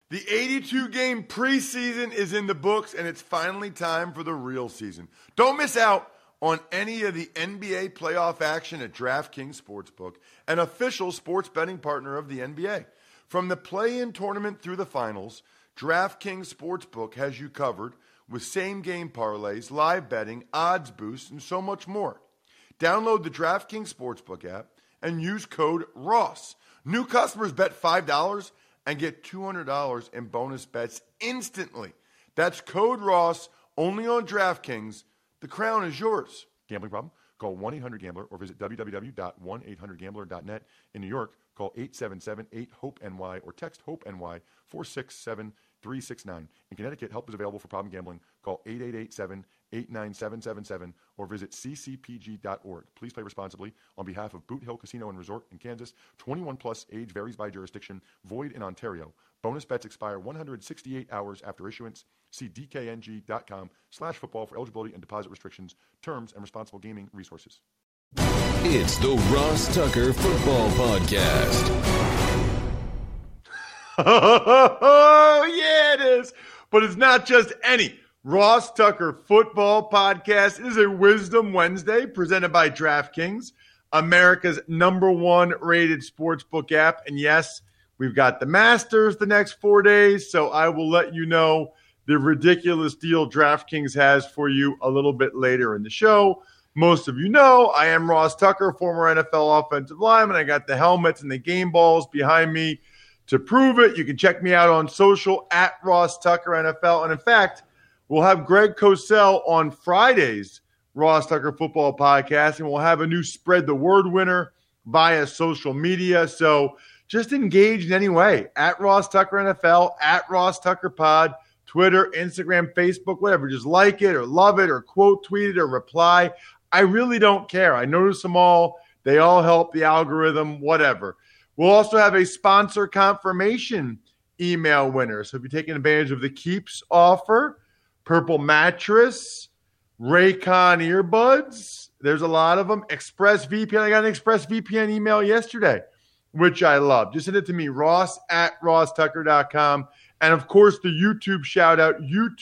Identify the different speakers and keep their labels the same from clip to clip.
Speaker 1: The 82-game preseason is in the books, and it's finally time for the real season. Don't miss out on any of the NBA playoff action at DraftKings Sportsbook, an official sports betting partner of the NBA. From the play-in tournament through the finals, DraftKings Sportsbook has you covered with same-game parlays, live betting, odds boosts, and so much more. Download the DraftKings Sportsbook app and use code ROSS. New customers bet $5 and get $200 in bonus bets instantly. That's code ROSS only on DraftKings. The crown is yours. Gambling problem? Call 1-800-GAMBLER or visit www.1800gambler.net. In New York, call 877-8-HOPE-NY or text HOPE-NY 467-369. In Connecticut, help is available for problem gambling. Call 888-7-897-7777 or visit ccpg.org. Please play responsibly. On behalf of Boot Hill Casino and Resort in Kansas, 21 plus, age varies by jurisdiction, void in Ontario. Bonus bets expire 168 hours after issuance. See dkng.com/football for eligibility and deposit restrictions, terms, and responsible gaming resources.
Speaker 2: It's the Ross Tucker Football Podcast.
Speaker 1: Oh, yeah, it is. But it's not just any Ross Tucker Football Podcast. It is a Wisdom Wednesday presented by DraftKings, America's #1 rated sportsbook app. And yes, we've got the Masters the next 4 days, so I will let you know the ridiculous deal DraftKings has for you a little bit later in the show. Most of you know I am Ross Tucker, former NFL offensive lineman. I got the helmets and the game balls behind me to prove it. You can check me out on social at Ross Tucker NFL. And in fact, we'll have Greg Cosell on Friday's Ross Tucker Football Podcast, and we'll have a new Spread the Word winner via social media. So just engage in any way at Ross Tucker NFL, at Ross Tucker Pod, Twitter, Instagram, Facebook, whatever. Just like it or love it or quote tweet it or reply. I really don't care. I notice them all. They all help the algorithm, whatever. We'll also have a sponsor confirmation email winner. So if you're taking advantage of the Keeps offer, Purple Mattress, Raycon earbuds, there's a lot of them. ExpressVPN. I got an ExpressVPN email yesterday, which I love. Just send it to me, Ross at rosstucker.com. And, of course, the YouTube shout-out,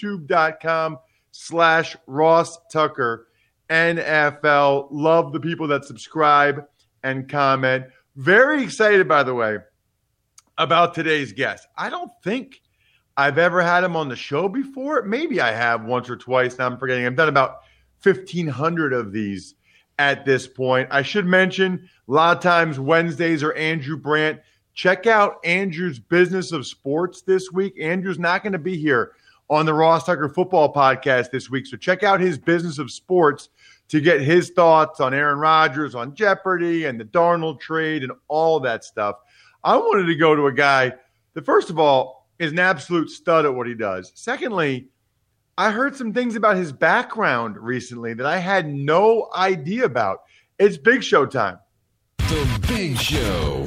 Speaker 1: youtube.com/Ross Tucker NFL. Love the people that subscribe and comment. Very excited, by the way, about today's guest. I don't think I've ever had him on the show before. Maybe I have once or twice. Now I'm forgetting. I've done about 1,500 of these at this point. I should mention a lot of times Wednesdays are Andrew Brandt. Check out Andrew's Business of Sports this week. Andrew's not going to be here on the Ross Tucker Football Podcast this week. So check out his Business of Sports to get his thoughts on Aaron Rodgers, on Jeopardy, and the Darnold trade and all that stuff. I wanted to go to a guy that, first of all, is an absolute stud at what he does. Secondly, I heard some things about his background recently that I had no idea about. It's Big Show time.
Speaker 2: The Big Show.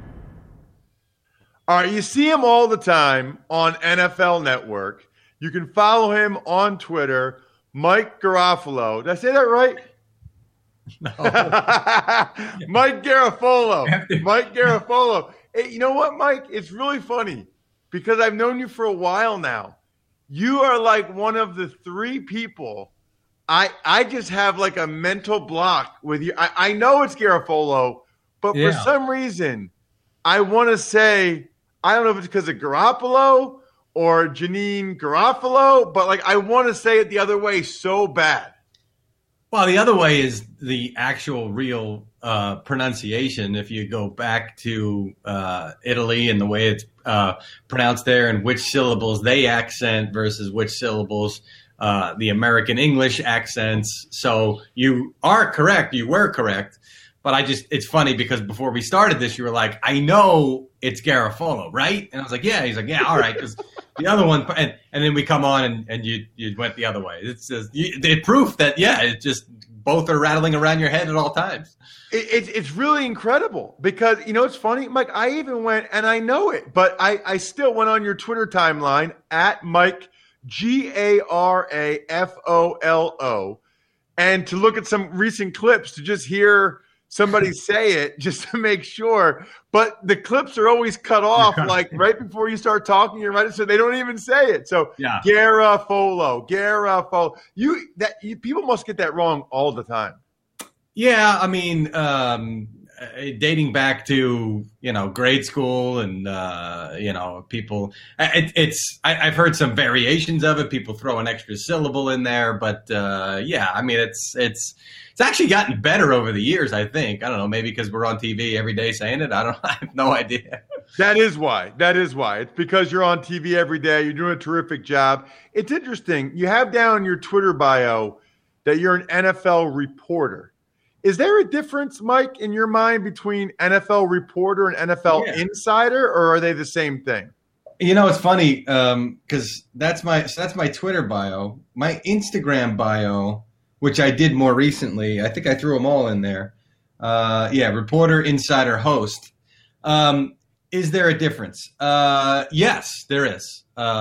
Speaker 1: All right, you see him all the time on NFL Network. You can follow him on Twitter, Mike Garafolo. Did I say that right?
Speaker 3: No.
Speaker 1: Mike Garafolo. Mike Garafolo. Hey, you know what, Mike? It's really funny because I've known you for a while now. You are like one of the three people I just have like a mental block with you. I know it's Garafolo, but for some reason I want to say, I don't know if it's because of Garoppolo or Janine Garofalo, but like I want to say it the other way so bad.
Speaker 3: Well, the other way is the actual real pronunciation. If you go back to Italy and the way it's pronounced there and which syllables they accent versus which syllables the American English accents. So you are correct. You were correct. But it's funny because before we started this, you were like, I know it's Garofalo, right? And I was like, yeah. He's like, yeah, all right. Because the other one, and then we come on and you went the other way. It's just proof that, it's just both are rattling around your head at all times.
Speaker 1: It's really incredible because, it's funny, Mike, I even went, and I know it, but I still went on your Twitter timeline at Mike, Garafolo, and to look at some recent clips to just hear somebody say it just to make sure. But the clips are always cut off, like right before you start talking. You're right, so they don't even say it. So
Speaker 3: yeah.
Speaker 1: Garafolo. People must get that wrong all the time.
Speaker 3: Yeah, I mean, dating back to grade school and people. I've heard some variations of it. People throw an extra syllable in there, but yeah, I mean, it's actually gotten better over the years. I think I don't know, maybe because we're on TV every day saying it. I have no idea.
Speaker 1: That is why. It's because you're on TV every day. You're doing a terrific job. It's interesting. You have down your Twitter bio that you're an NFL reporter. Is there a difference, Mike, in your mind between NFL reporter and NFL insider, or are they the same thing?
Speaker 3: It's funny because that's my Twitter bio. My Instagram bio, which I did more recently, I think I threw them all in there. Reporter, insider, host. Is there a difference? Yes, there is.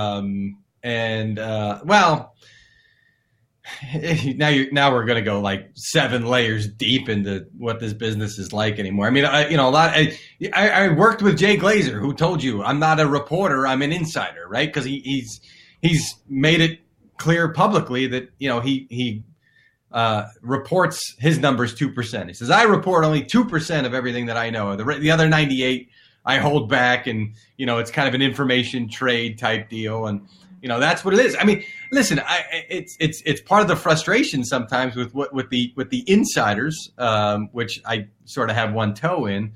Speaker 3: Now we're going to go like 7 layers deep into what this business is like anymore. I mean, I worked with Jay Glazer, who told you I'm not a reporter, I'm an insider, right? Because he's made it clear publicly that he reports his numbers 2%. He says I report only 2% of everything that I know. The other 98 I hold back, and it's kind of an information trade type deal, and that's what it is. I mean, listen, it's part of the frustration sometimes with the insiders, which I sort of have one toe in.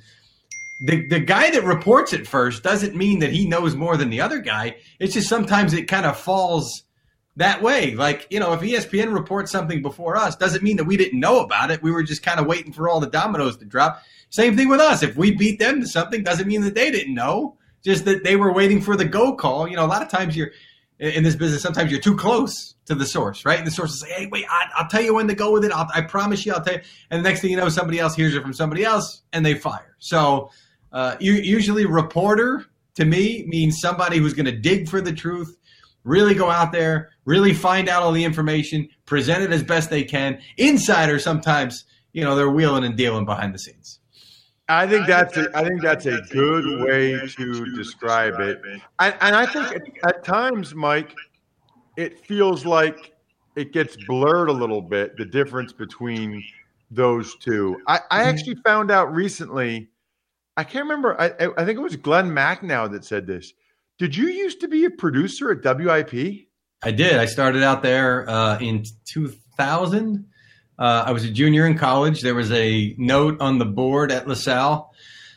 Speaker 3: The guy that reports it first doesn't mean that he knows more than the other guy. It's just sometimes it kind of falls that way. Like, if ESPN reports something before us, doesn't mean that we didn't know about it. We were just kind of waiting for all the dominoes to drop. Same thing with us. If we beat them to something, doesn't mean that they didn't know. Just that they were waiting for the go call. A lot of times in this business, sometimes you're too close to the source, right? And the source will say, hey, wait, I'll tell you when to go with it. I promise you, I'll tell you. And the next thing you know, somebody else hears it from somebody else, and they fire. So usually reporter, to me, means somebody who's going to dig for the truth, really go out there, really find out all the information, present it as best they can. Insider, sometimes, they're wheeling and dealing behind the scenes.
Speaker 1: I think that's a good way to describe it. And I think at times, Mike, it feels like it gets blurred a little bit, the difference between those two. I actually found out recently, I can't remember, I think it was Glenn Macnow that said this. Did you used to be a producer at WIP?
Speaker 3: I did. I started out there in 2000. I was a junior in college. There was a note on the board at LaSalle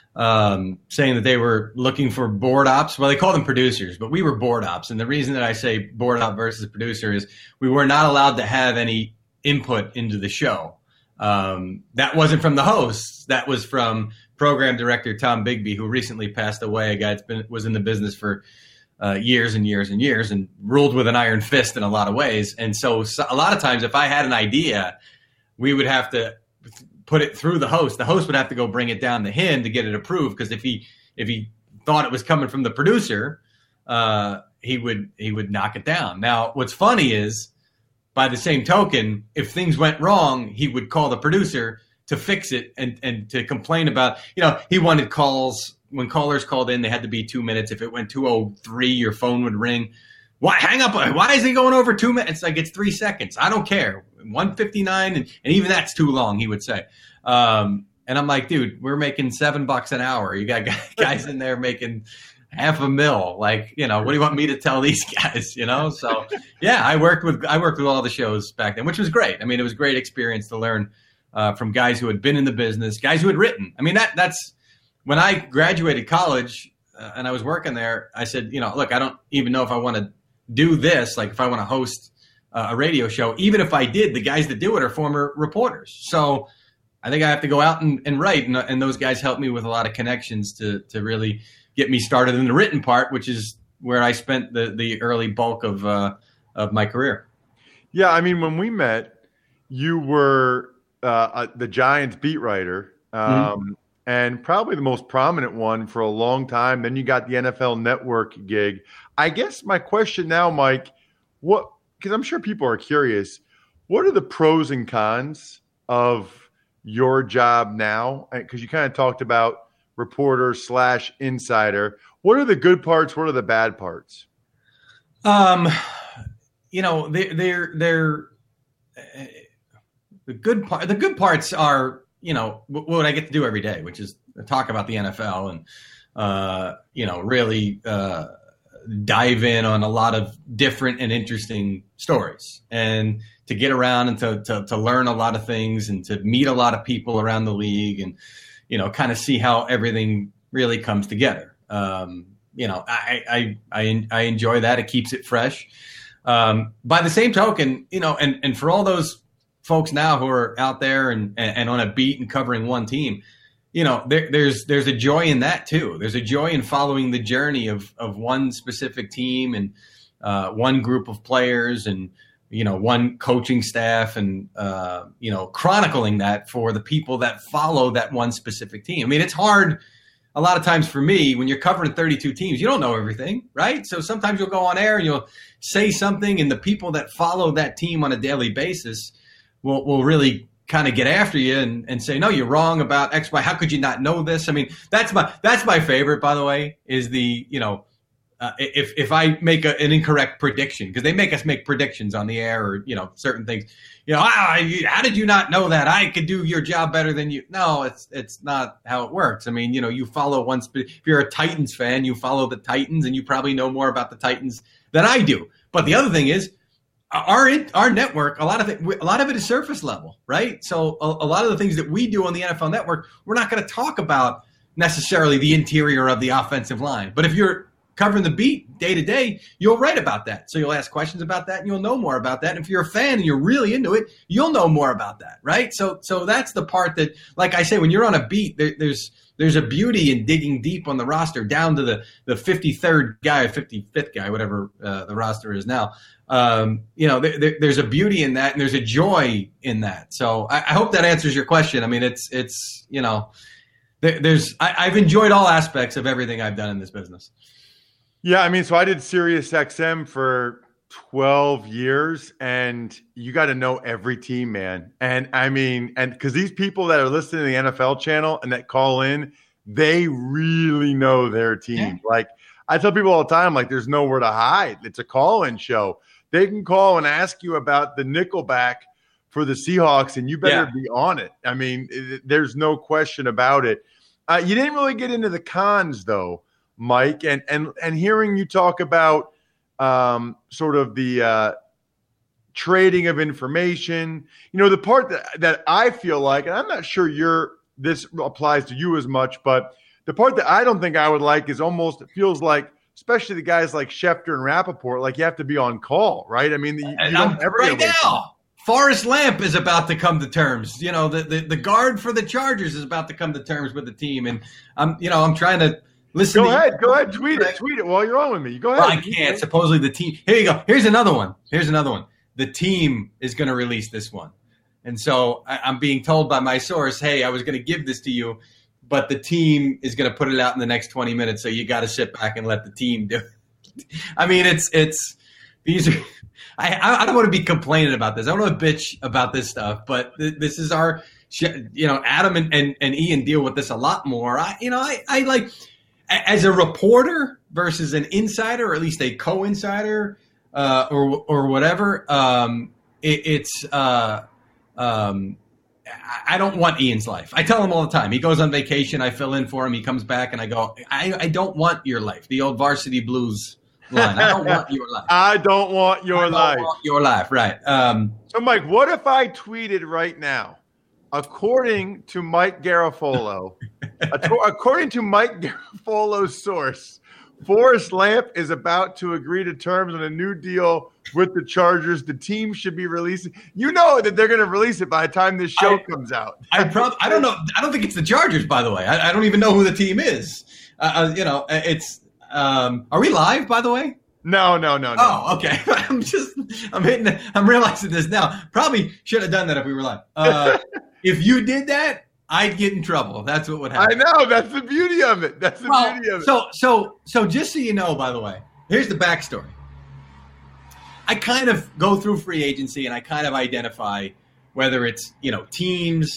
Speaker 3: saying that they were looking for board ops. Well, they call them producers, but we were board ops. And the reason that I say board op versus producer is we were not allowed to have any input into the show. That wasn't from the hosts. That was from program director Tom Bigby, who recently passed away, a guy that was in the business for years and years and years and ruled with an iron fist in a lot of ways. And so a lot of times if I had an idea, we would have to put it through the host. The host would have to go bring it down to him to get it approved. Because if he thought it was coming from the producer, he would knock it down. Now, what's funny is, by the same token, if things went wrong, he would call the producer to fix it and to complain about. He wanted calls. When callers called in, they had to be 2 minutes. If it went 2:03, your phone would ring. Why hang up? Why is he going over 2 minutes? Like, it's 3 seconds. I don't care. 1:59, and even that's too long, he would say. And I'm like, dude, we're making $7 an hour. You got guys in there making $500,000. Like, what do you want me to tell these guys? So yeah, I worked with all the shows back then, which was great. I mean, it was a great experience to learn from guys who had been in the business, guys who had written. I mean, that's when I graduated college and I was working there. I said, look, I don't even know if I want to do this. Like, if I want to host a radio show, even if I did, the guys that do it are former reporters. So I think I have to go out and write. And those guys helped me with a lot of connections to really get me started in the written part, which is where I spent the early bulk of my career.
Speaker 1: Yeah. I mean, when we met, you were the Giants beat writer, and probably the most prominent one for a long time. Then you got the NFL Network gig. I guess my question now, Mike, because I'm sure people are curious, what are the pros and cons of your job now? Because you kind of talked about reporter / insider. What are the good parts? What are the bad parts?
Speaker 3: You know, they're the good part. The good parts are, you know, what I get to do every day, which is talk about the NFL and, you know, really dive in on a lot of different and interesting stories, and to get around and to learn a lot of things and to meet a lot of people around the league and, you know, kind of see how everything really comes together. You know, I enjoy that. It keeps it fresh. By the same token, you know, and for all those folks now who are out there and on a beat and covering one team, you know, there's a joy in that too. There's a joy in following the journey of one specific team and one group of players and, you know, one coaching staff and, you know, chronicling that for the people that follow that one specific team. I mean, it's hard a lot of times for me when you're covering 32 teams, you don't know everything, right? So sometimes you'll go on air and you'll say something and the people that follow that team on a daily basis will really kind of get after you and say, no, you're wrong about X, Y. How could you not know this? I mean, that's my favorite, by the way, is the, you know, if I make an incorrect prediction, because they make us make predictions on the air or, you know, certain things, you know, how did you not know that? I could do your job better than you. No, it's not how it works. I mean, you know, you follow if you're a Titans fan, you follow the Titans and you probably know more about the Titans than I do. But the other thing is, our network, a lot of it is surface level, right? So a lot of the things that we do on the NFL Network, we're not going to talk about necessarily the interior of the offensive line. But if you're covering the beat day to day, you'll write about that. So you'll ask questions about that and you'll know more about that. And if you're a fan and you're really into it, you'll know more about that, right? So that's the part that, like I say, when you're on a beat, there's a beauty in digging deep on the roster down to the 53rd guy, 55th guy, whatever the roster is now. You know, there's a beauty in that and there's a joy in that. So I hope that answers your question. I mean, it's you know, I've enjoyed all aspects of everything I've done in this business.
Speaker 1: Yeah, I mean, so I did Sirius XM for 12 years, and you got to know every team, man. And I mean, and because these people that are listening to the NFL channel and that call in, they really know their team. Yeah. Like I tell people all the time, like there's nowhere to hide. It's a call-in show. They can call and ask you about the nickelback for the Seahawks, and you better be on it. I mean, there's no question about it. You didn't really get into the cons, though, Mike, and hearing you talk about sort of the trading of information, you know, the part that I feel like, and I'm not sure this applies to you as much, but the part that I don't think I would like is almost, it feels like, especially the guys like Schefter and Rappaport, like you have to be on call, right? I mean, you don't ever
Speaker 3: right now. Forrest Lamp is about to come to terms. You know, the guard for the Chargers is about to come to terms with the team, and I'm trying to listen. Go
Speaker 1: ahead, tweet it while you're on with me. Go ahead.
Speaker 3: Well, I can't. Supposedly the team. Here you go. Here's another one. The team is going to release this one, and so I'm being told by my source, hey, I was going to give this to you, but the team is going to put it out in the next 20 minutes, so you got to sit back and let the team do it. I mean, it's these are. I don't want to be complaining about this. I don't want to bitch about this stuff, but this is our, you know, Adam and Ian deal with this a lot more. I like, as a reporter versus an insider, or at least a co-insider, or whatever. I don't want Ian's life. I tell him all the time. He goes on vacation. I fill in for him. He comes back, and I go, I don't want your life. The old Varsity Blues line. I don't want your life.
Speaker 1: I don't want your life.
Speaker 3: Want your life, right.
Speaker 1: So, Mike, what if I tweeted right now, according to Mike Garafolo, according to Mike Garafolo's source, Forrest Lamp is about to agree to terms on a new deal with the Chargers. The team should be releasing. You know that they're going to release it by the time this show comes out.
Speaker 3: I don't know. I don't think it's the Chargers, by the way. I don't even know who the team is. You know, it's. Are we live, by the way?
Speaker 1: No.
Speaker 3: Oh, okay. I'm realizing this now. Probably should have done that if we were live. If you did that, I'd get in trouble. That's what would happen.
Speaker 1: I know. That's the beauty of it. Beauty of it.
Speaker 3: So just so you know, by the way, here's the backstory. I kind of go through free agency and I kind of identify whether it's, you know, teams,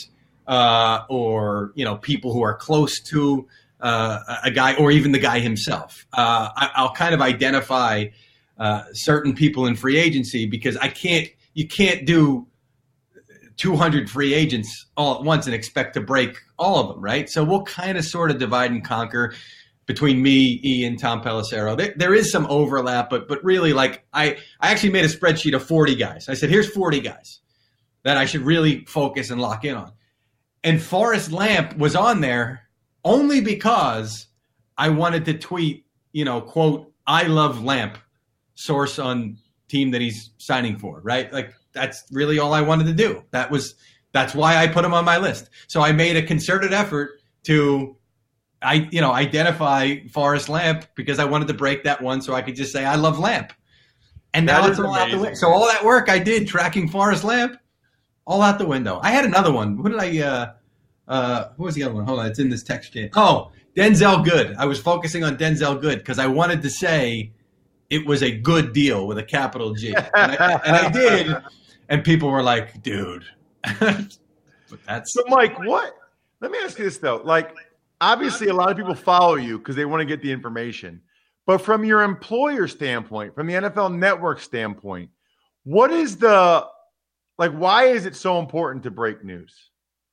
Speaker 3: or people who are close to a guy, or even the guy himself. I'll kind of identify certain people in free agency because you can't do 200 free agents all at once and expect to break all of them, right? So we'll kind of sort of divide and conquer between me, Ian, Tom Pelissero. There is some overlap, but really, like, I actually made a spreadsheet of 40 guys. I said, here's 40 guys that I should really focus and lock in on. And Forrest Lamp was on there only because I wanted to tweet, quote, "I love Lamp," source on team that he's signing for, right? Like, that's really all I wanted to do. That's why I put him on my list. So I made a concerted effort to identify Forrest Lamp because I wanted to break that one so I could just say, "I love Lamp." And now it's all out the window. So all that work I did tracking Forrest Lamp, all out the window. I had another one. Who was the other one? Hold on. It's in this text chain. Oh, Denzel Good. I was focusing on Denzel Good because I wanted to say it was a good deal with a capital G. And I did. And people were like, dude.
Speaker 1: So, Mike, what? Let me ask you this, though. Like, obviously, a lot of people follow you because they want to get the information. But from your employer standpoint, from the NFL Network standpoint, what is why is it so important to break news?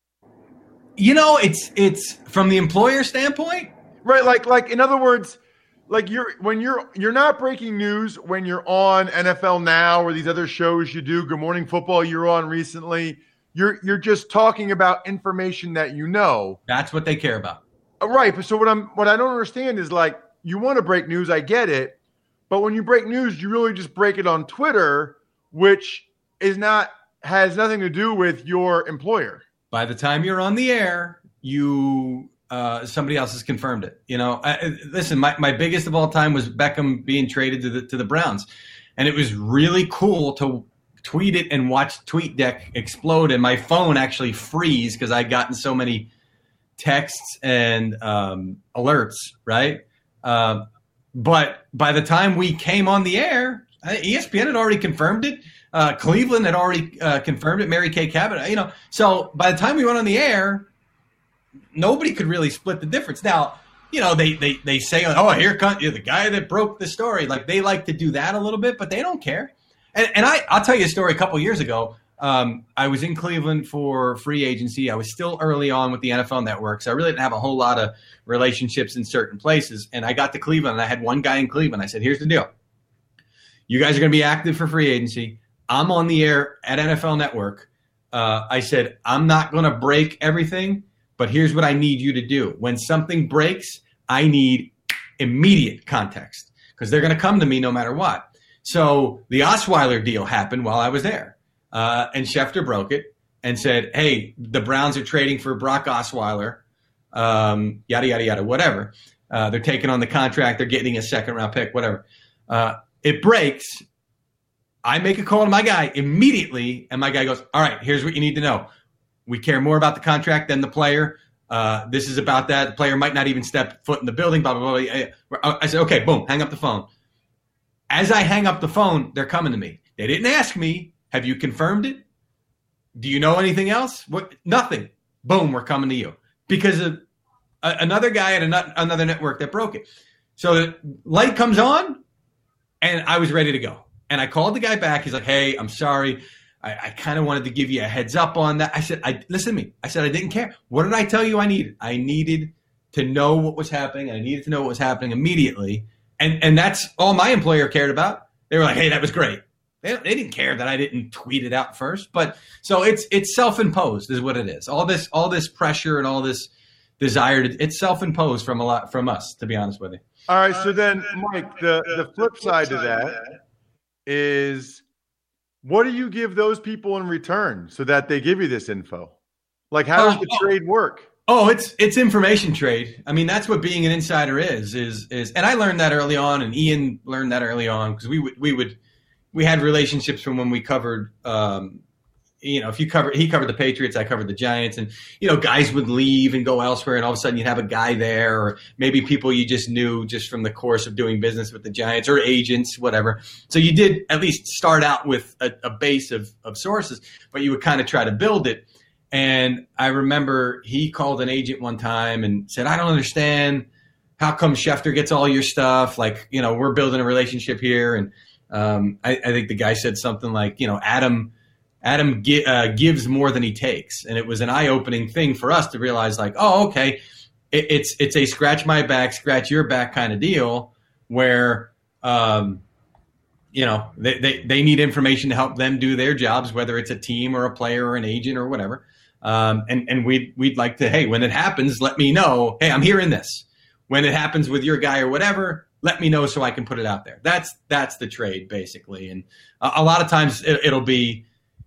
Speaker 3: It's from the employer standpoint,
Speaker 1: right? Like in other words, like you're not breaking news when you're on NFL Now or these other shows you do. Good Morning Football you're on recently. You're just talking about information that you know.
Speaker 3: That's what they care about,
Speaker 1: right? But so what I don't understand is, like, you want to break news, I get it, but when you break news, you really just break it on Twitter, which has nothing to do with your employer.
Speaker 3: By the time you're on the air, somebody else has confirmed it. Listen, my biggest of all time was Beckham being traded to the Browns, and it was really cool to tweet it and watch TweetDeck explode, and my phone actually freeze because I'd gotten so many texts and alerts, right? But by the time we came on the air, ESPN had already confirmed it. Cleveland had already confirmed it. Mary Kay Cabot, So by the time we went on the air, nobody could really split the difference. Now, they say, "Oh, here comes the guy that broke the story." Like, they like to do that a little bit, but they don't care. And I'll tell you a story. A couple of years ago, I was in Cleveland for free agency. I was still early on with the NFL Network, so I really didn't have a whole lot of relationships in certain places. And I got to Cleveland, and I had one guy in Cleveland. I said, "Here's the deal. You guys are going to be active for free agency. I'm on the air at NFL Network." I said, "I'm not going to break everything, but here's what I need you to do. When something breaks, I need immediate context because they're going to come to me no matter what." So the Osweiler deal happened while I was there. And Schefter broke it and said, "Hey, the Browns are trading for Brock Osweiler, yada, yada, yada, whatever. They're taking on the contract. They're getting a second-round pick, whatever." It breaks. I make a call to my guy immediately, and my guy goes, "All right, here's what you need to know. We care more about the contract than the player. This is about that. The player might not even step foot in the building, blah, blah, blah." I said, "Okay, boom, hang up the phone." As I hang up the phone, they're coming to me. They didn't ask me, "Have you confirmed it? Do you know anything else?" What? Nothing. Boom, we're coming to you. Because of another guy at another network that broke it. So the light comes on, and I was ready to go. And I called the guy back. He's like, "Hey, I'm sorry. I kind of wanted to give you a heads up on that." I said, listen to me. I said, I didn't care. What did I tell you I needed? I needed to know what was happening. I needed to know what was happening immediately. And that's all my employer cared about. They were like, "Hey, that was great." They didn't care that I didn't tweet it out first. But so it's self-imposed is what it is. All this pressure and all this desire, it's self-imposed from us, to be honest with you.
Speaker 1: All right. So then, Mike, the flip side to that is, what do you give those people in return so that they give you this info? Like, how does the trade work?
Speaker 3: Oh, it's information trade. I mean, that's what being an insider is, and I learned that early on, and Ian learned that early on because we had relationships from when we covered, he covered the Patriots, I covered the Giants, and, guys would leave and go elsewhere, and all of a sudden you'd have a guy there, or maybe people you just knew just from the course of doing business with the Giants, or agents, whatever. So you did at least start out with a base of sources, but you would kind of try to build it. And I remember he called an agent one time and said, I don't understand. How come Schefter gets all your stuff? Like, we're building a relationship here. And I think the guy said something like, Adam gives more than he takes. And it was an eye-opening thing for us to realize, like, oh, okay, it's a scratch my back, scratch your back kind of deal where, they need information to help them do their jobs, whether it's a team or a player or an agent or whatever. And we'd like to, hey, when it happens, let me know, hey, I'm hearing this. When it happens with your guy or whatever, let me know so I can put it out there. That's the trade, basically. And a lot of times it'll be,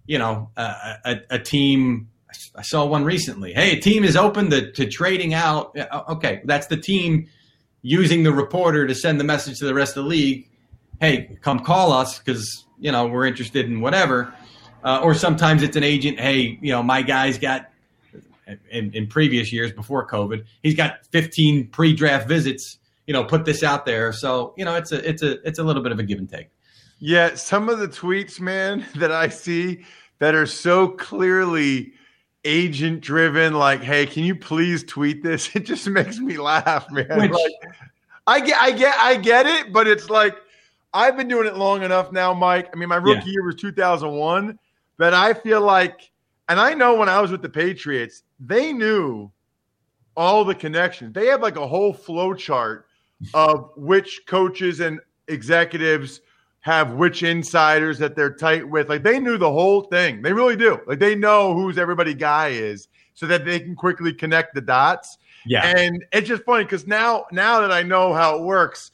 Speaker 3: a team. I saw one recently. Hey, a team is open to trading out. Okay, that's the team using the reporter to send the message to the rest of the league. Hey, come call us because, we're interested in whatever. Or sometimes it's an agent. Hey, my guy's got – in previous years before COVID, he's got 15 pre-draft visits, put this out there. So, it's a little bit of a give and take.
Speaker 1: Yeah. Some of the tweets, man, that I see that are so clearly agent driven, like, hey, can you please tweet this? It just makes me laugh, man. I get it, but it's like, I've been doing it long enough now, Mike. I mean, my rookie year was 2001, but I feel like, and I know when I was with the Patriots, they knew all the connections. They have like a whole flow chart of which coaches and executives have which insiders that they're tight with. Like they knew the whole thing. They really do. Like they know who's everybody guy is so that they can quickly connect the dots.
Speaker 3: Yeah.
Speaker 1: And it's just funny because now that I know how it works,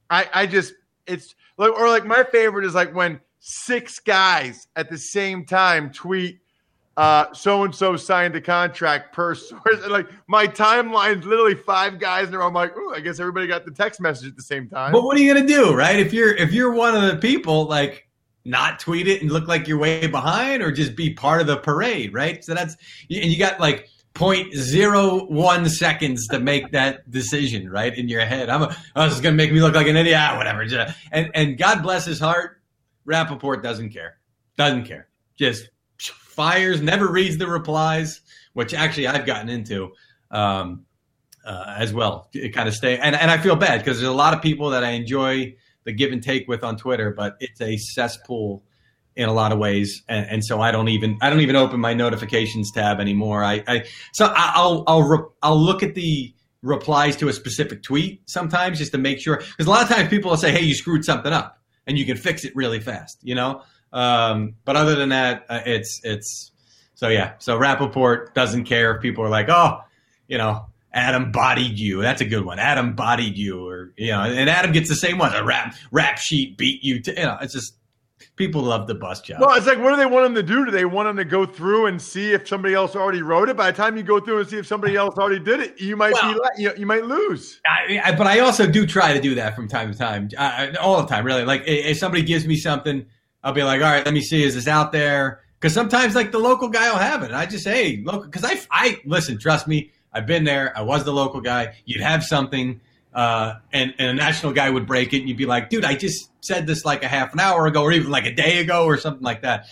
Speaker 1: it's like, or like my favorite is like when 6 guys at the same time tweet, so-and-so signed a contract per source. And like my timeline's literally 5 guys in a row. I'm like, ooh, I guess everybody got the text message at the same time.
Speaker 3: But what are you going to do, right? If you're one of the people, like not tweet it and look like you're way behind or just be part of the parade, right? So and you got like 0.01 seconds to make that decision, right? In your head. This is going to make me look like an idiot, whatever. And God bless his heart, Rappaport doesn't care. Just fires, never reads the replies, which actually I've gotten into as well. It kind of and I feel bad because there's a lot of people that I enjoy the give and take with on Twitter, but it's a cesspool in a lot of ways, and so I don't even open my notifications tab anymore. I'll look at the replies to a specific tweet sometimes just to make sure, because a lot of times people will say, hey, you screwed something up, and you can fix it really fast, But other than that, so Rappaport doesn't care if people are like, oh, Adam bodied you. That's a good one. Adam bodied you, or and Adam gets the same one. A rap sheet beat you. It's just people love the bust job.
Speaker 1: Well, it's like, what do they want him to do? Do they want him to go through and see if somebody else already wrote it? By the time you go through and see if somebody else already did it, you might you might lose.
Speaker 3: But I also do try to do that from time to time, all the time, really. Like if somebody gives me something, I'll be like, all right, let me see, is this out there? Because sometimes like the local guy will have it. And I just say, hey, local, because I listen, trust me, I've been there. I was the local guy. You'd have something. And a national guy would break it, and you'd be like, dude, I just said this like a half an hour ago or even like a day ago or something like that.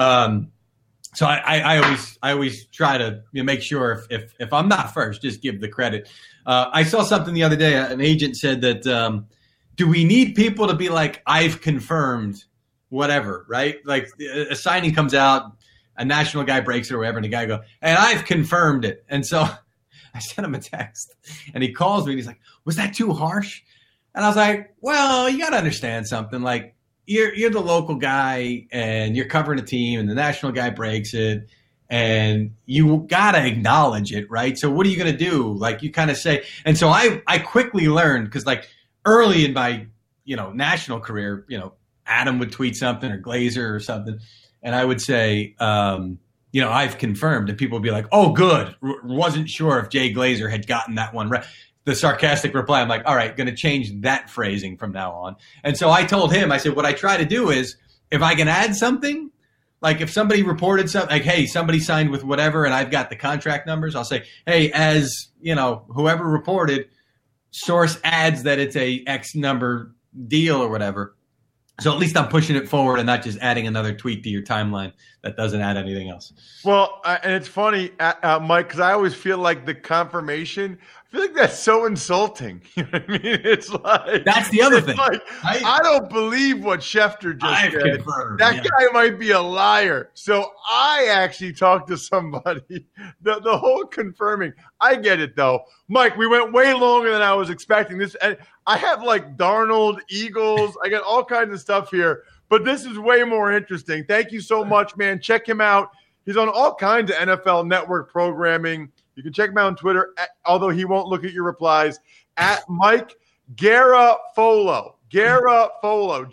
Speaker 3: So I always try to make sure if I'm not first, just give the credit. I saw something the other day. An agent said that do we need people to be like, I've confirmed whatever, right? Like a signing comes out, a national guy breaks it or whatever, and the guy goes, and I've confirmed it. And so I sent him a text, and he calls me, and he's like, was that too harsh? And I was like, well, you got to understand something. Like, you're the local guy, and you're covering a team, and the national guy breaks it, and you got to acknowledge it, right? So what are you going to do? Like, you kind of say – and so I quickly learned, because, like, early in my, national career, Adam would tweet something or Glazer or something, and I would say I've confirmed, and people would be like, oh, good. Wasn't sure if Jay Glazer had gotten that one right. The sarcastic reply, I'm like, all right, going to change that phrasing from now on. And so I told him, I said, what I try to do is if I can add something, like if somebody reported something, like, hey, somebody signed with whatever, and I've got the contract numbers, I'll say, hey, as, whoever reported, source adds that it's a X number deal or whatever. So at least I'm pushing it forward and not just adding another tweet to your timeline that doesn't add anything else.
Speaker 1: Well, and it's funny, Mike, because I always feel like the confirmation, I feel like that's so insulting. You know what I mean? It's like
Speaker 3: that's the other thing.
Speaker 1: Like, I don't believe what Schefter just said.
Speaker 3: Confirmed,
Speaker 1: that guy might be a liar. So I actually talked to somebody. The whole confirming. I get it though, Mike. We went way longer than I was expecting. This, and I have like Darnold, Eagles. I got all kinds of stuff here. But this is way more interesting. Thank you so much, man. Check him out. He's on all kinds of NFL Network programming. You can check him out on Twitter, although he won't look at your replies, at Mike Garafolo. Garafolo.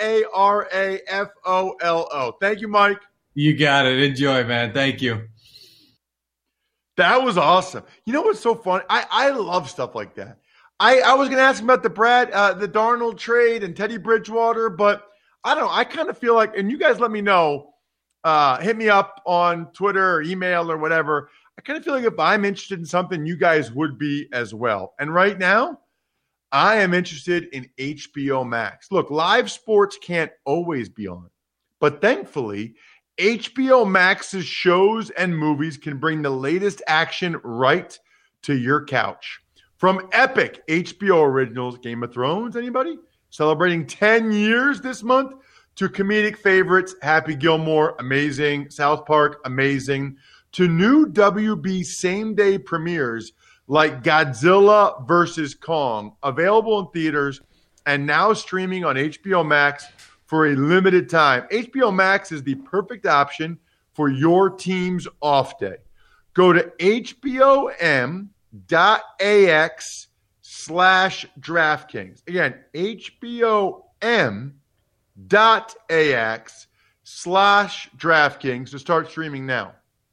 Speaker 1: Garafolo. Thank you, Mike.
Speaker 3: You got it. Enjoy, man. Thank you.
Speaker 1: That was awesome. You know what's so funny? I love stuff like that. I was going to ask him about the Darnold trade and Teddy Bridgewater, but I don't know. I kind of feel like, and you guys let me know, hit me up on Twitter or email or whatever. I kind of feel like if I'm interested in something, you guys would be as well. And right now, I am interested in HBO Max. Look, live sports can't always be on, but thankfully, HBO Max's shows and movies can bring the latest action right to your couch. From epic HBO originals, Game of Thrones, anybody? Celebrating 10 years this month, to comedic favorites, Happy Gilmore, amazing, South Park, amazing, to new WB same-day premieres like Godzilla vs. Kong, available in theaters and now streaming on HBO Max for a limited time. HBO Max is the perfect option for your team's off day. Go to hbom.ax/DraftKings. Again, hbom.ax/DraftKings to start streaming now.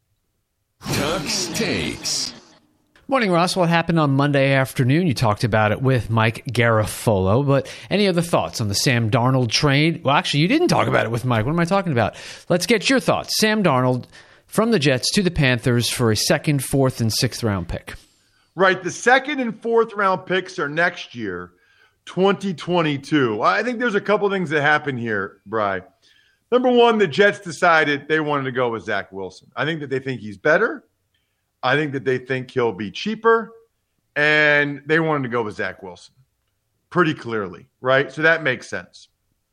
Speaker 2: Tuck's Takes.
Speaker 4: Morning, Ross. What happened on Monday afternoon? You talked about it with Mike Garafolo, but any other thoughts on the Sam Darnold trade? Well, actually, you didn't talk about it with Mike. What am I talking about? Let's get your thoughts. Sam Darnold from the Jets to the Panthers for a second, fourth, and sixth round pick.
Speaker 1: Right. The second and fourth round picks are next year, 2022. I think there's a couple things that happen here, Bri. Number one, the Jets decided they wanted to go with Zach Wilson. I think that they think he's better. I think that they think he'll be cheaper. And they wanted to go with Zach Wilson pretty clearly, right? So that makes sense.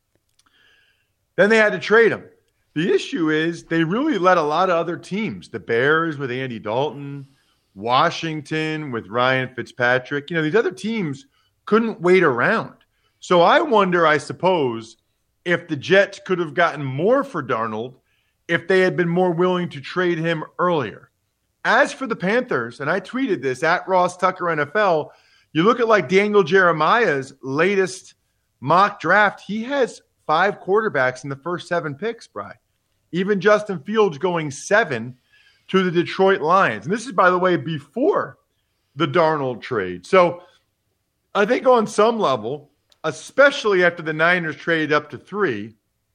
Speaker 1: Then they had to trade him. The issue is they really let a lot of other teams, the Bears with Andy Dalton, Washington with Ryan Fitzpatrick, these other teams couldn't wait around. So I wonder, I suppose, if the Jets could have gotten more for Darnold if they had been more willing to trade him earlier. As for the Panthers, and I tweeted this at Ross Tucker NFL, you look at like Daniel Jeremiah's latest mock draft, he has 5 quarterbacks in the first 7 picks, Bri. Even Justin Fields going 7 to the Detroit Lions. And this is, by the way, before the Darnold trade. So I think on some level, especially after the Niners traded up to 3,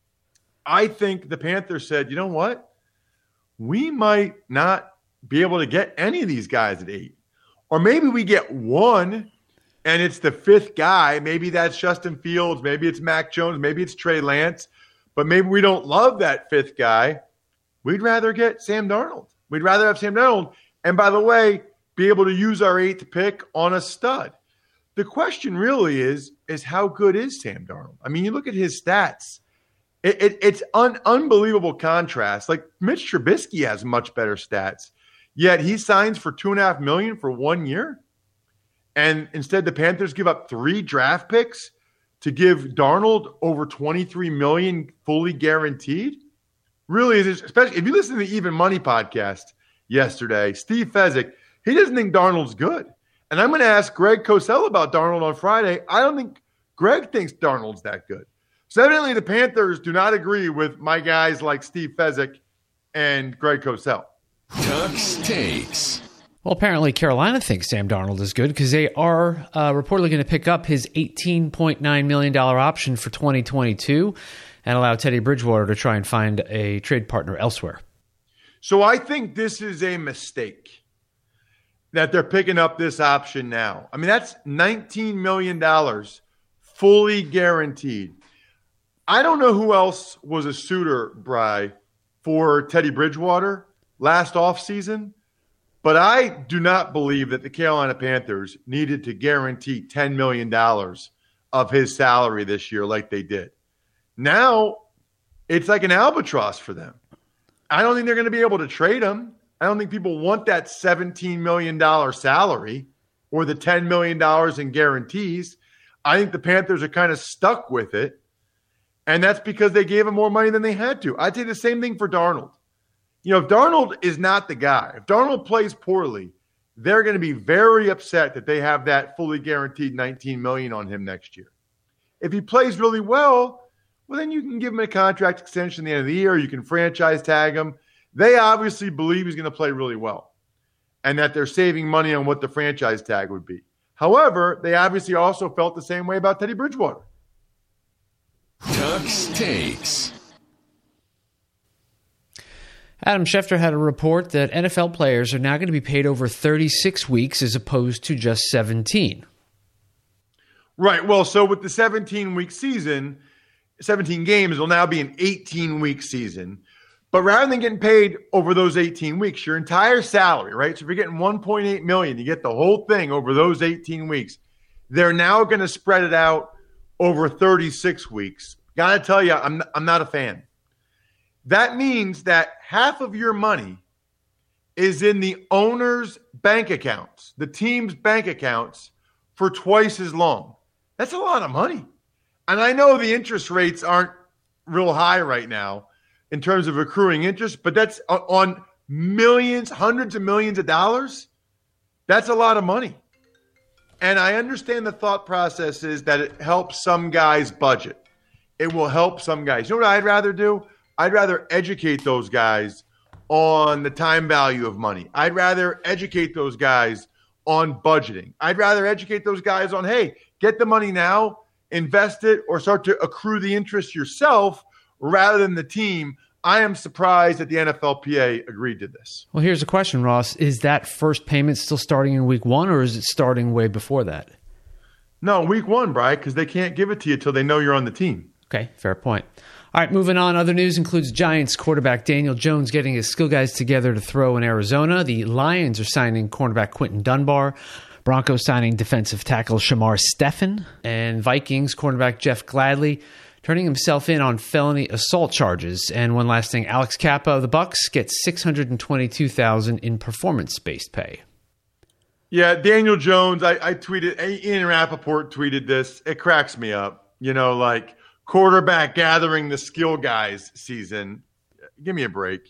Speaker 1: I think the Panthers said, you know what? We might not be able to get any of these guys at 8. Or maybe we get one and it's the 5th guy. Maybe that's Justin Fields. Maybe it's Mac Jones. Maybe it's Trey Lance. But maybe we don't love that 5th guy. We'd rather get Sam Darnold. We'd rather have Sam Darnold. And by the way, be able to use our 8th pick on a stud. The question really is how good is Sam Darnold? I mean, you look at his stats. It's unbelievable contrast. Like Mitch Trubisky has much better stats. Yet he signs for $2.5 million for 1 year. And instead the Panthers give up 3 draft picks to give Darnold over $23 million fully guaranteed. Really, especially if you listen to the Even Money podcast yesterday, Steve Fezzik, he doesn't think Darnold's good. And I'm going to ask Greg Cosell about Darnold on Friday. I don't think Greg thinks Darnold's that good. So evidently the Panthers do not agree with my guys like Steve Fezzik and Greg Cosell.
Speaker 2: Tuck's Takes.
Speaker 4: Well, apparently Carolina thinks Sam Darnold is good because they are reportedly going to pick up his $18.9 million option for 2022 and allow Teddy Bridgewater to try and find a trade partner elsewhere.
Speaker 1: So I think this is a mistake that they're picking up this option now. I mean, that's $19 million fully guaranteed. I don't know who else was a suitor, Bry, for Teddy Bridgewater last offseason, but I do not believe that the Carolina Panthers needed to guarantee $10 million of his salary this year like they did. Now, it's like an albatross for them. I don't think they're going to be able to trade him. I don't think people want that $17 million salary or the $10 million in guarantees. I think the Panthers are kind of stuck with it, and that's because they gave him more money than they had to. I'd say the same thing for Darnold. You know, if Darnold is not the guy, if Darnold plays poorly, they're going to be very upset that they have that fully guaranteed $19 million on him next year. If he plays really well, then you can give him a contract extension at the end of the year. You can franchise tag him. They obviously believe he's going to play really well and that they're saving money on what the franchise tag would be. However, they obviously also felt the same way about Teddy Bridgewater.
Speaker 2: Tux Takes.
Speaker 4: Adam Schefter had a report that NFL players are now going to be paid over 36 weeks as opposed to just 17.
Speaker 1: Right. Well, so with the 17-week season, 17 games will now be an 18-week season. But rather than getting paid over those 18 weeks, your entire salary, right? So if you're getting $1.8 million, you get the whole thing over those 18 weeks. They're now going to spread it out over 36 weeks. Got to tell you, I'm not a fan. That means that half of your money is in the owner's bank accounts, the team's bank accounts, for twice as long. That's a lot of money. And I know the interest rates aren't real high right now in terms of accruing interest, but that's on millions, hundreds of millions of dollars. That's a lot of money. And I understand the thought process is that it helps some guys budget. It will help some guys. You know what I'd rather do? I'd rather educate those guys on the time value of money. I'd rather educate those guys on budgeting. I'd rather educate those guys on, hey, get the money now, invest it, or start to accrue the interest yourself rather than the team. I am surprised that the NFLPA agreed to this.
Speaker 4: Well, here's a question, Ross. Is that first payment still starting in week 1, or is it starting way before that?
Speaker 1: No, week 1, Brian, because they can't give it to you until they know you're on the team.
Speaker 4: Okay, fair point. All right, moving on. Other news includes Giants quarterback Daniel Jones getting his skill guys together to throw in Arizona. The Lions are signing cornerback Quentin Dunbar. Broncos signing defensive tackle Shamar Stephen. And Vikings cornerback Jeff Gladney turning himself in on felony assault charges. And one last thing, Alex Kappa of the Bucs gets $622,000 in performance-based pay.
Speaker 1: Yeah, Daniel Jones, I tweeted, Ian Rappaport tweeted this. It cracks me up. You know, like, quarterback gathering the skill guys season. Give me a break.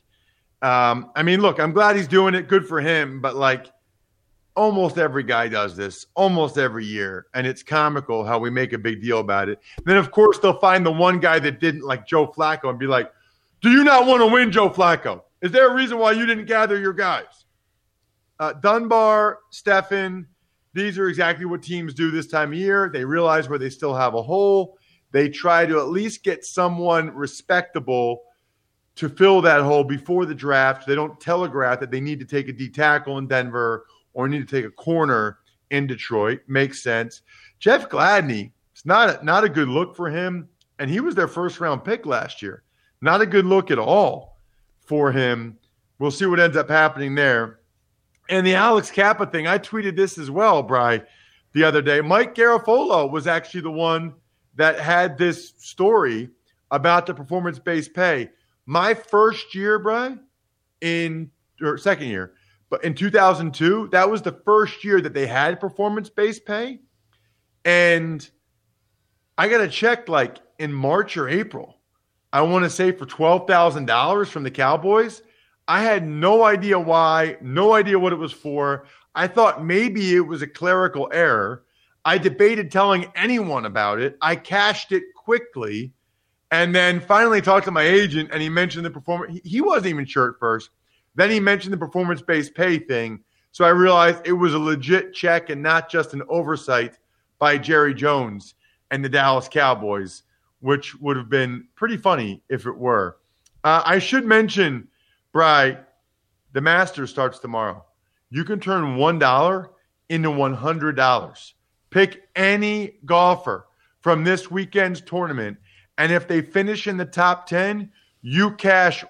Speaker 1: I mean, look, I'm glad he's doing it. Good for him. But, like, almost every guy does this almost every year. And it's comical how we make a big deal about it. And then, of course, they'll find the one guy that didn't, like Joe Flacco, and be like, do you not want to win, Joe Flacco? Is there a reason why you didn't gather your guys? Dunbar, Stephen, these are exactly what teams do this time of year. They realize where they still have a hole. They try to at least get someone respectable to fill that hole before the draft. They don't telegraph that they need to take a D tackle in Denver or need to take a corner in Detroit. Makes sense. Jeff Gladney, it's not a good look for him, and he was their first-round pick last year. Not a good look at all for him. We'll see what ends up happening there. And the Alex Kappa thing, I tweeted this as well, Bri, the other day. Mike Garafolo was actually the one that had this story about the performance-based pay. My first year, Bri, second year, but in 2002, that was the first year that they had performance-based pay. And I got a check like in March or April, I want to say for $12,000 from the Cowboys. I had no idea why, no idea what it was for. I thought maybe it was a clerical error. I debated telling anyone about it. I cashed it quickly and then finally talked to my agent, and he mentioned the performance. He wasn't even sure at first. Then he mentioned the performance-based pay thing. So I realized it was a legit check and not just an oversight by Jerry Jones and the Dallas Cowboys, which would have been pretty funny if it were. I should mention, Bri, the Masters starts tomorrow. You can turn $1 into $100. Pick any golfer from this weekend's tournament, And if they finish in the top 10, you cash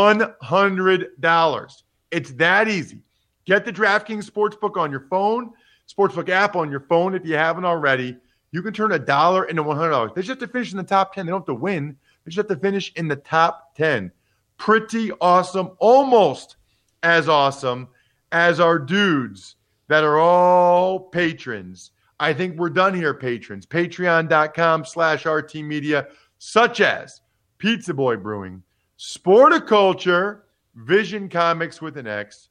Speaker 1: $100. It's that easy. Get the DraftKings Sportsbook on your phone, Sportsbook app on your phone if you haven't already. You can turn $1 into $100. They just have to finish in the top 10. They don't have to win. They just have to finish in the top 10. Pretty awesome. Almost as awesome as our dudes that are all patrons. I think we're done here, patrons. Patreon.com/RTmedia, such as Pizza Boy Brewing, Sporticulture, Vision Comics with an X,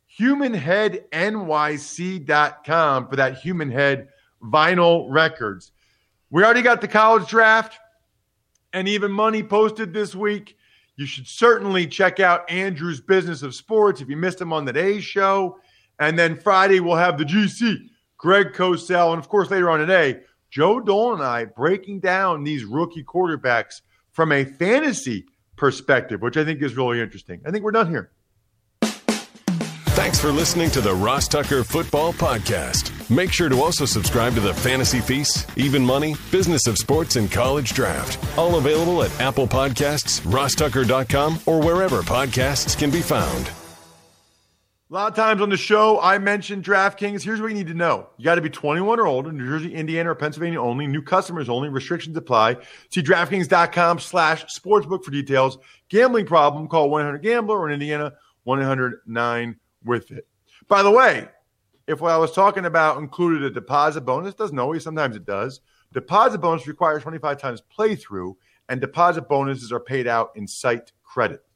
Speaker 1: HumanHeadNYC.com for that Human Head vinyl records. We already got the college draft and even money posted this week. You should certainly check out Andrew's Business of Sports if you missed him on today's show. And then Friday, we'll have the GC, Greg Cosell. And, of course, later on today, Joe Dole and I breaking down these rookie quarterbacks from a fantasy perspective, which I think is really interesting. I think we're done here.
Speaker 2: Thanks for listening to the Ross Tucker Football Podcast. Make sure to also subscribe to the Fantasy Feast, Even Money, Business of Sports, and College Draft. All available at Apple Podcasts, RossTucker.com, or wherever podcasts can be found.
Speaker 1: A lot of times on the show, I mentioned DraftKings. Here's what you need to know. You got to be 21 or older, New Jersey, Indiana, or Pennsylvania only. New customers only. Restrictions apply. See DraftKings.com/sportsbook for details. Gambling problem, call 1-800-GAMBLER, or in Indiana, 1-800-9-WITH-IT. By the way, if what I was talking about included a deposit bonus, doesn't always, sometimes it does. Deposit bonus requires 25 times playthrough, and deposit bonuses are paid out in site credit.